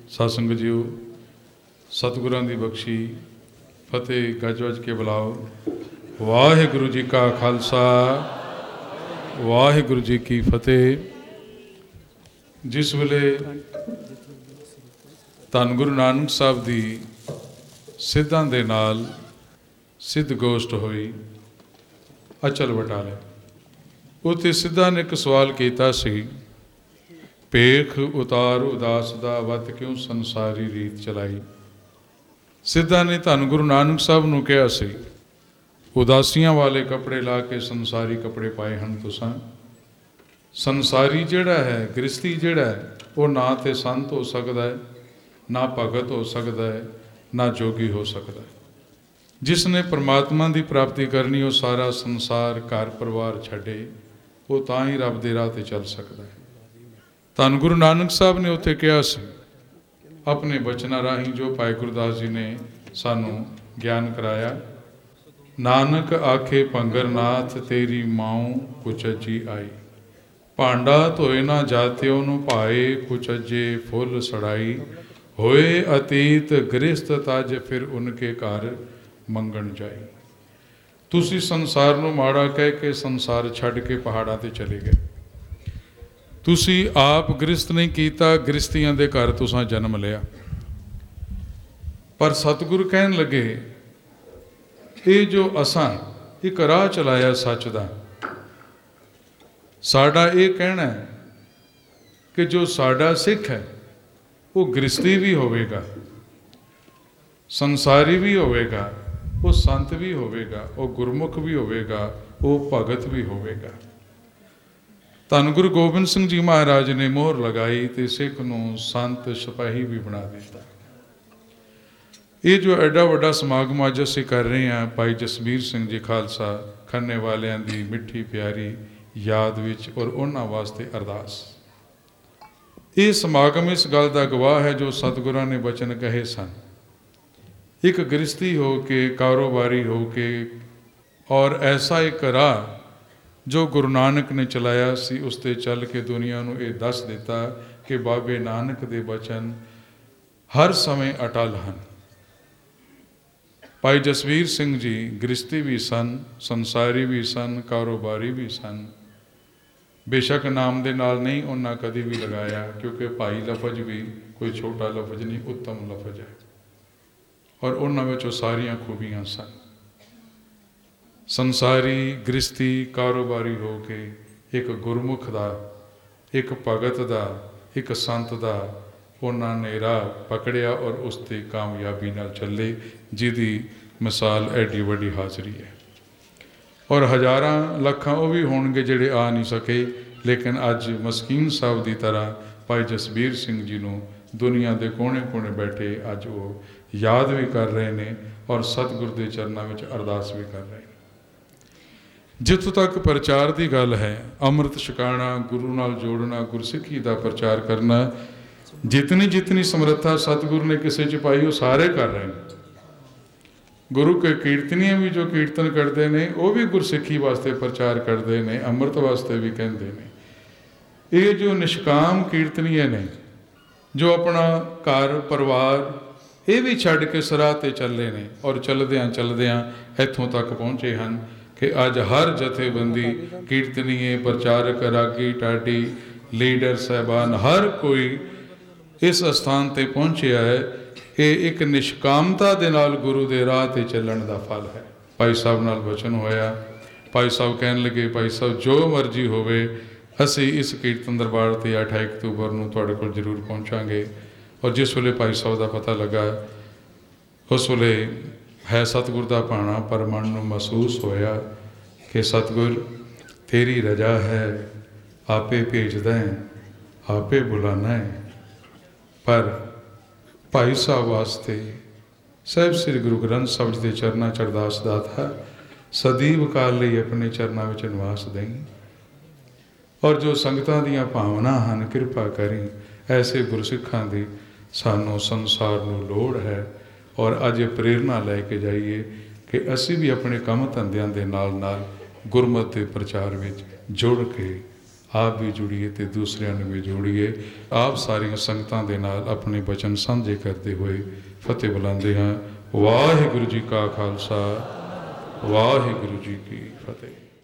ਸਾਧ ਸੰਗਤ ਜੀਓ, ਸਤਿਗੁਰਾਂ ਦੀ ਬਖਸ਼ੀ ਫਤਿਹ ਗੱਜ ਵੱਜ ਕੇ ਬੁਲਾਓ। ਵਾਹਿਗੁਰੂ ਜੀ ਕਾ ਖਾਲਸਾ, ਵਾਹਿਗੁਰੂ ਜੀ ਕੀ ਫਤਿਹ। ਜਿਸ ਵੇਲੇ ਧੰਨ ਗੁਰੂ ਨਾਨਕ ਸਾਹਿਬ ਦੀ ਸਿੱਧਾਂ ਦੇ ਨਾਲ ਸਿੱਧ ਗੋਸ਼ਟ ਹੋਈ ਅਚਲ ਬਟਾਲੇ, ਉੱਥੇ ਸਿੱਧਾਂ ਨੇ ਇੱਕ ਸਵਾਲ ਕੀਤਾ ਸੀ, ਭੇਖ ਉਤਾਰ ਉਦਾਸ ਦਾ ਵੱਤ ਕਿਉਂ ਸੰਸਾਰੀ ਰੀਤ ਚਲਾਈ। ਸਿੱਧਾਂ ਨੇ ਧੰਨ ਗੁਰੂ ਨਾਨਕ ਸਾਹਿਬ ਨੂੰ ਕਿਹਾ ਸੀ, ਉਦਾਸੀਆਂ ਵਾਲੇ ਕੱਪੜੇ ਲਾ ਕੇ ਸੰਸਾਰੀ ਕੱਪੜੇ ਪਾਏ ਹਨ ਤੁਸਾਂ। ਸੰਸਾਰੀ ਜਿਹੜਾ ਹੈ, ਗ੍ਰਸਤੀ ਜਿਹੜਾ ਹੈ, ਉਹ ਨਾ ਤੇ ਸੰਤ ਹੋ ਸਕਦਾ ਹੈ, ਨਾ ਭਗਤ ਹੋ ਸਕਦਾ ਹੈ, ਨਾ ਜੋਗੀ ਹੋ ਸਕਦਾ ਹੈ। ਜਿਸ ਨੇ ਪਰਮਾਤਮਾ ਦੀ ਪ੍ਰਾਪਤੀ ਕਰਨੀ, ਉਹ ਸਾਰਾ ਸੰਸਾਰ ਘਰ ਪਰਿਵਾਰ ਛੱਡੇ, ਉਹ ਤਾਂ ਹੀ ਰੱਬ ਦੇ ਰਾਹ 'ਤੇ ਚੱਲ ਸਕਦਾ ਹੈ। ਧੰਨ ਗੁਰੂ ਨਾਨਕ ਸਾਹਿਬ ਨੇ ਉੱਥੇ ਕਿਹਾ ਸੀ ਆਪਣੇ ਬਚਨਾਂ ਰਾਹੀਂ, ਜੋ ਭਾਈ ਗੁਰਦਾਸ ਜੀ ਨੇ ਸਾਨੂੰ ਗਿਆਨ ਕਰਾਇਆ, ਨਾਨਕ ਆਖੇ ਭੰਗਰਨਾਥ ਤੇਰੀ ਮਾਉ ਕੁਚਜੀ ਆਈ, ਭਾਂਡਾ ਧੋਏ ਨਾ ਜਾਤਿਓ ਨੂੰ ਭਾਏ ਕੁਚਜੇ ਫੁੱਲ ਸੜਾਈ, ਹੋਏ ਅਤੀਤ ਗ੍ਰਸਤ ਤਜ ਫਿਰ ਉਨਕੇ ਘਰ ਮੰਗਣ ਜਾਈ। ਤੁਸੀਂ ਸੰਸਾਰ ਨੂੰ ਮਾੜਾ ਕਹਿ ਕੇ ਸੰਸਾਰ ਛੱਡ ਕੇ ਪਹਾੜਾਂ 'ਤੇ ਚਲੇ ਗਏ। ਤੁਸੀਂ ਆਪ ਗ੍ਰਸਤ ਨਹੀਂ ਕੀਤਾ, ਗ੍ਰਸਤੀਆਂ ਦੇ ਘਰ ਤੁਸੀਂ ਜਨਮ ਲਿਆ। ਪਰ ਸਤਿਗੁਰੂ ਕਹਿਣ ਲੱਗੇ, ਇਹ ਜੋ ਅਸਾਂ ਇੱਕ ਰਾਹ ਚਲਾਇਆ ਸੱਚ ਦਾ, ਸਾਡਾ ਇਹ ਕਹਿਣਾ ਹੈ ਕਿ ਜੋ ਸਾਡਾ ਸਿੱਖ ਹੈ ਉਹ ਗ੍ਰਸਤੀ ਵੀ ਹੋਵੇਗਾ, ਸੰਸਾਰੀ ਵੀ ਹੋਵੇਗਾ, ਉਹ ਸੰਤ ਵੀ ਹੋਵੇਗਾ, ਉਹ ਗੁਰਮੁਖ ਵੀ ਹੋਵੇਗਾ, ਉਹ ਭਗਤ ਵੀ ਹੋਵੇਗਾ। ਧੰਨ ਗੁਰੂ ਗੋਬਿੰਦ ਸਿੰਘ ਜੀ ਮਹਾਰਾਜ ਨੇ ਮੋਹਰ ਲਗਾਈ ਤੇ ਸਿੱਖ ਨੂੰ ਸੰਤ ਸਿਪਾਹੀ ਵੀ ਬਣਾ ਦਿੱਤਾ। ਇਹ ਜੋ ਐਡਾ ਵੱਡਾ ਸਮਾਗਮ ਅੱਜ ਅਸੀਂ ਕਰ ਰਹੇ ਹਾਂ, ਭਾਈ ਜਸਬੀਰ ਸਿੰਘ ਜੀ ਖਾਲਸਾ ਖੰਨੇ ਵਾਲਿਆਂ ਦੀ ਮਿੱਠੀ ਪਿਆਰੀ ਯਾਦ ਵਿੱਚ ਔਰ ਉਹਨਾਂ ਵਾਸਤੇ ਅਰਦਾਸ। ਇਹ ਸਮਾਗਮ ਇਸ ਗੱਲ ਦਾ ਗਵਾਹ ਹੈ ਜੋ ਸਤਿਗੁਰਾਂ ਨੇ ਬਚਨ ਕਹੇ ਸਨ, ਇੱਕ ਗ੍ਰਸਤੀ ਹੋ ਕੇ, ਕਾਰੋਬਾਰੀ ਹੋ ਕੇ, ਔਰ ਐਸਾ ਇੱਕ ਰਾਹ ਜੋ ਗੁਰੂ ਨਾਨਕ ਨੇ ਚਲਾਇਆ ਸੀ, ਉਸ 'ਤੇ ਚੱਲ ਕੇ ਦੁਨੀਆ ਨੂੰ ਇਹ ਦੱਸ ਦਿੱਤਾ ਕਿ ਬਾਬੇ ਨਾਨਕ ਦੇ ਬਚਨ ਹਰ ਸਮੇਂ ਅਟਲ ਹਨ। ਭਾਈ ਜਸਵੀਰ ਸਿੰਘ ਜੀ ਗ੍ਰਸਤੀ ਵੀ ਸਨ, ਸੰਸਾਰੀ ਵੀ ਸਨ, ਕਾਰੋਬਾਰੀ ਵੀ ਸਨ। ਬੇਸ਼ੱਕ ਨਾਮ ਦੇ ਨਾਲ ਨਹੀਂ ਉਹਨਾਂ ਕਦੇ ਵੀ ਲਗਾਇਆ, ਕਿਉਂਕਿ ਭਾਈ ਲਫ਼ਜ਼ ਵੀ ਕੋਈ ਛੋਟਾ ਲਫ਼ਜ਼ ਨਹੀਂ, ਉੱਤਮ ਲਫ਼ਜ਼ ਹੈ, ਔਰ ਉਹਨਾਂ ਵਿੱਚੋਂ ਸਾਰੀਆਂ ਖੂਬੀਆਂ ਸਨ। ਸੰਸਾਰੀ, ਗ੍ਰਸਤੀ, ਕਾਰੋਬਾਰੀ ਹੋ ਕੇ ਇੱਕ ਗੁਰਮੁਖ ਦਾ, ਇੱਕ ਭਗਤ ਦਾ, ਇੱਕ ਸੰਤ ਦਾ ਉਹਨਾਂ ਨੇ ਰਾਹ ਪਕੜਿਆ ਔਰ ਉਸ 'ਤੇ ਕਾਮਯਾਬੀ ਨਾਲ ਚੱਲੇ, ਜਿਹਦੀ ਮਿਸਾਲ ਐਡੀ ਵੱਡੀ ਹਾਜ਼ਰੀ ਹੈ। ਔਰ ਹਜ਼ਾਰਾਂ ਲੱਖਾਂ ਉਹ ਵੀ ਹੋਣਗੇ ਜਿਹੜੇ ਆ ਨਹੀਂ ਸਕੇ, ਲੇਕਿਨ ਅੱਜ ਮਸਕੀਨ ਸਾਹਿਬ ਦੀ ਤਰ੍ਹਾਂ ਭਾਈ ਜਸਬੀਰ ਸਿੰਘ ਜੀ ਨੂੰ ਦੁਨੀਆ ਦੇ ਕੋਨੇ-ਕੋਨੇ ਬੈਠੇ ਅੱਜ ਉਹ ਯਾਦ ਵੀ ਕਰ ਰਹੇ ਨੇ ਔਰ ਸਤਿਗੁਰ ਦੇ ਚਰਨਾਂ ਵਿੱਚ ਅਰਦਾਸ ਵੀ ਕਰ ਰਹੇ ਨੇ। ਜਿੱਥੋਂ ਤੱਕ ਪ੍ਰਚਾਰ ਦੀ ਗੱਲ ਹੈ, ਅੰਮ੍ਰਿਤ ਛਕਾਉਣਾ, ਗੁਰੂ ਨਾਲ ਜੋੜਨਾ, ਗੁਰਸਿੱਖੀ ਦਾ ਪ੍ਰਚਾਰ ਕਰਨਾ, ਜਿਤਨੀ ਸਮਰੱਥਾ ਸਤਿਗੁਰੂ ਨੇ ਕਿਸੇ 'ਚ ਪਾਈ ਉਹ ਸਾਰੇ ਕਰ ਰਹੇ ਨੇ। ਗੁਰੂ ਕੇ ਕੀਰਤਨੀਆਂ ਵੀ ਜੋ ਕੀਰਤਨ ਕਰਦੇ ਨੇ, ਉਹ ਵੀ ਗੁਰਸਿੱਖੀ ਵਾਸਤੇ ਪ੍ਰਚਾਰ ਕਰਦੇ ਨੇ, ਅੰਮ੍ਰਿਤ ਵਾਸਤੇ ਵੀ ਕਹਿੰਦੇ ਨੇ। ਇਹ ਜੋ ਨਿਸ਼ਕਾਮ ਕੀਰਤਨੀਏ ਨੇ, ਜੋ ਆਪਣਾ ਘਰ ਪਰਿਵਾਰ ਇਹ ਵੀ ਛੱਡ ਕੇ ਸਰਾਹ 'ਤੇ ਚੱਲੇ ਨੇ, ਔਰ ਚੱਲਦਿਆਂ ਇੱਥੋਂ ਤੱਕ ਪਹੁੰਚੇ ਹਨ ਕਿ ਅੱਜ ਹਰ ਜਥੇਬੰਦੀ, ਕੀਰਤਨੀਏ, ਪ੍ਰਚਾਰਕ, ਰਾਗੀ, ਢਾਡੀ, ਲੀਡਰ ਸਾਹਿਬਾਨ, ਹਰ ਕੋਈ ਇਸ ਅਸਥਾਨ 'ਤੇ ਪਹੁੰਚਿਆ ਹੈ। ਇਹ ਇੱਕ ਨਿਸ਼ਕਾਮਤਾ ਦੇ ਨਾਲ ਗੁਰੂ ਦੇ ਰਾਹ 'ਤੇ ਚੱਲਣ ਦਾ ਫਲ ਹੈ। ਭਾਈ ਸਾਹਿਬ ਨਾਲ ਵਚਨ ਹੋਇਆ, ਭਾਈ ਸਾਹਿਬ ਕਹਿਣ ਲੱਗੇ, ਭਾਈ ਸਾਹਿਬ ਜੋ ਮਰਜ਼ੀ ਹੋਵੇ, ਅਸੀਂ ਇਸ ਕੀਰਤਨ ਦਰਬਾਰ 'ਤੇ 28 ਅਕਤੂਬਰ ਨੂੰ ਤੁਹਾਡੇ ਕੋਲ ਜ਼ਰੂਰ ਪਹੁੰਚਾਂਗੇ। ਔਰ ਜਿਸ ਵੇਲੇ ਭਾਈ ਸਾਹਿਬ ਦਾ ਪਤਾ ਲੱਗਾ, ਉਸ ਵੇਲੇ ਹੈ ਸਤਿਗੁਰ ਦਾ ਭਾਣਾ, ਪਰ ਮਨ ਨੂੰ ਮਹਿਸੂਸ ਹੋਇਆ ਕਿ ਸਤਿਗੁਰ ਤੇਰੀ ਰਜਾ ਹੈ, ਆਪੇ ਭੇਜਦਾ ਹੈ, ਆਪੇ ਬੁਲਾਣਾ ਹੈ। ਪਰ ਭਾਈ ਸਾਹਿਬ ਵਾਸਤੇ ਸਾਹਿਬ ਸ੍ਰੀ ਗੁਰੂ ਗ੍ਰੰਥ ਸਾਹਿਬ ਜੀ ਦੇ ਚਰਨਾਂ 'ਚ ਅਰਦਾਸ ਦਾਤਾ, ਸਦੀਵ ਕਾਲ ਲਈ ਆਪਣੇ ਚਰਨਾਂ ਵਿੱਚ ਨਿਵਾਸ ਦੇਈ, ਔਰ ਜੋ ਸੰਗਤਾਂ ਦੀਆਂ ਭਾਵਨਾ ਹਨ, ਕਿਰਪਾ ਕਰੀ। ਐਸੇ ਗੁਰਸਿੱਖਾਂ ਦੀ ਸਾਨੂੰ ਸੰਸਾਰ ਨੂੰ ਲੋੜ ਹੈ, ਔਰ ਅੱਜ ਪ੍ਰੇਰਨਾ ਲੈ ਕੇ ਜਾਈਏ ਕਿ ਅਸੀਂ ਵੀ ਆਪਣੇ ਕੰਮ ਧੰਦਿਆਂ ਦੇ ਨਾਲ ਗੁਰਮਤਿ ਦੇ ਪ੍ਰਚਾਰ ਵਿੱਚ ਜੁੜ ਕੇ ਆਪ ਵੀ ਜੁੜੀਏ ਤੇ ਦੂਸਰਿਆਂ ਨੂੰ ਵੀ ਜੋੜੀਏ। ਆਪ ਸਾਰੀਆਂ ਸੰਗਤਾਂ ਦੇ ਨਾਲ ਆਪਣੇ ਬਚਨ ਸਾਂਝੇ ਕਰਦੇ ਹੋਏ ਫਤਿਹ ਬੁਲਾਉਂਦੇ ਹਾਂ। ਵਾਹਿਗੁਰੂ ਜੀ ਕਾ ਖਾਲਸਾ, ਵਾਹਿਗੁਰੂ ਜੀ ਕੀ ਫਤਿਹ।